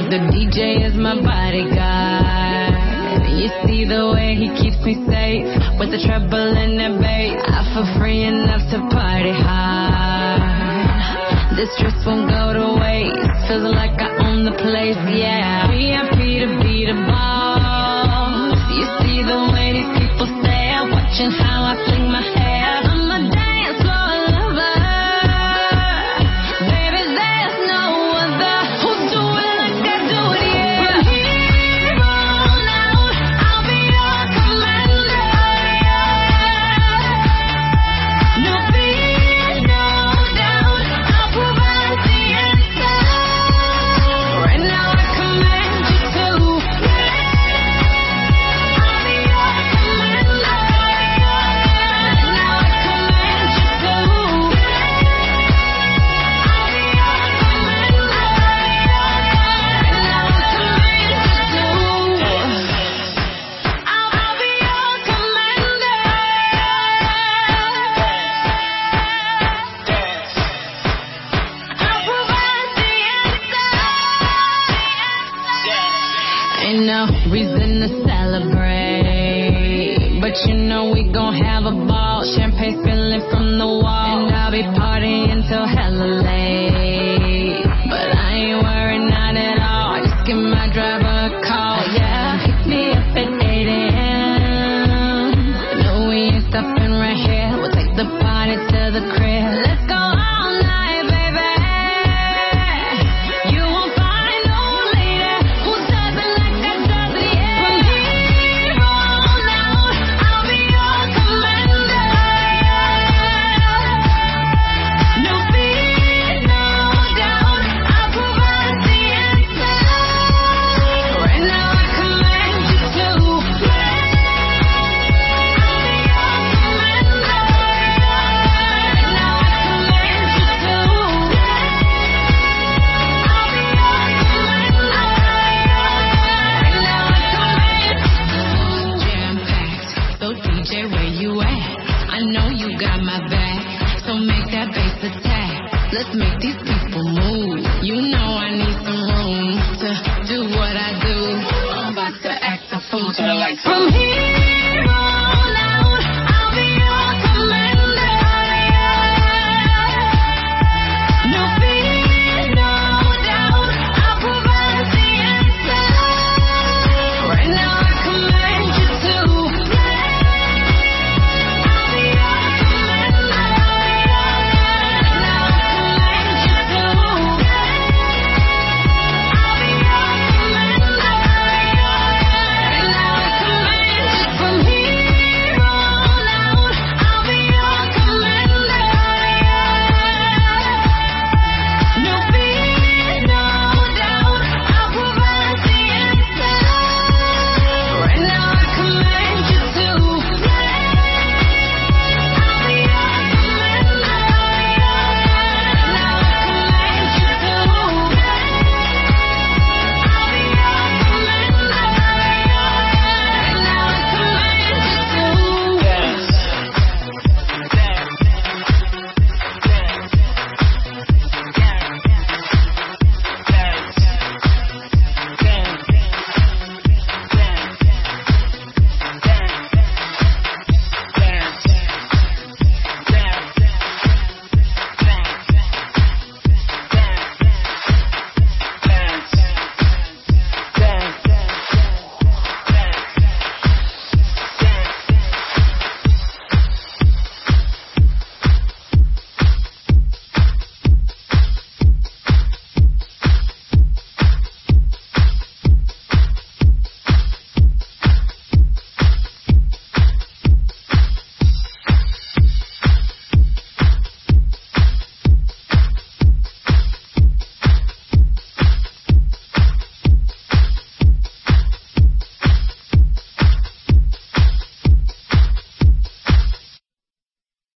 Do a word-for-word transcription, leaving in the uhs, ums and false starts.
The D J is my bodyguard. You see the way he keeps me safe with the treble and the bass. I feel free enough to party hard. This dress won't go to waste. Feels like I own the place, yeah. V I P to be the boss. You see the way these people stare, watching how I fling my hair. I'm a dance floor lover. Baby, there's no other who'll do it like I do it, yeah. From here on out, I'll be your commander. No fear, no doubt, I'll provide the answer. Right now I command you to. I'll be your commander. Right now I command you to. I'll be your commander. Right now I command you to. I'll be your commander. I'll provide the answer. Ain't no reason to celebrate, but you know we gon' have a ball. Champagne spilling from the wall, and I'll be partying till hella late. But I ain't worried, not at all. Just give my driver a call, yeah. Pick me up at eight a.m. No, we ain't stopping right here. We'll take the party to the crib. Let's go all night, baby. You won't find no lady who does it like I does it, yeah. From here on out, I'll be your commander. No fear, no doubt, I'll provide the answer. Right now I command you to. I'll be your commander. Right now I command you to. I'll be your commander. Right now I command you to. Jam-packed, so D J, where you at? I know you got my back, so make that bass attack. Let's make these people move. You know I need some room to do what I do. I'm about to act a fool to the lights. From here